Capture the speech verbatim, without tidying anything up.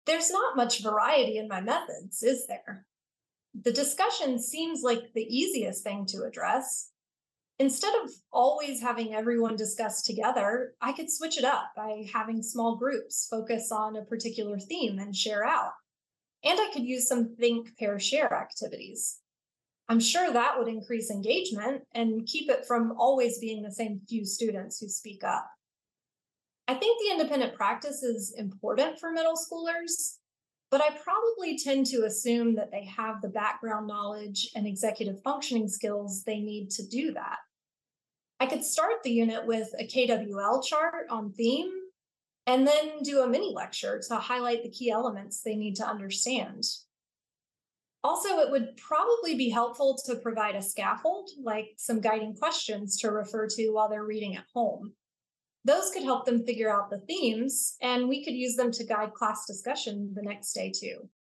There's not much variety in my methods, is there? The discussion seems like the easiest thing to address. Instead of always having everyone discuss together, I could switch it up by having small groups focus on a particular theme and share out. And I could use some think, pair, share activities. I'm sure that would increase engagement and keep it from always being the same few students who speak up. I think the independent practice is important for middle schoolers, but I probably tend to assume that they have the background knowledge and executive functioning skills they need to do that. I could start the unit with a K W L chart on theme and then do a mini lecture to highlight the key elements they need to understand. Also, it would probably be helpful to provide a scaffold, like some guiding questions to refer to while they're reading at home. Those could help them figure out the themes, and we could use them to guide class discussion the next day too.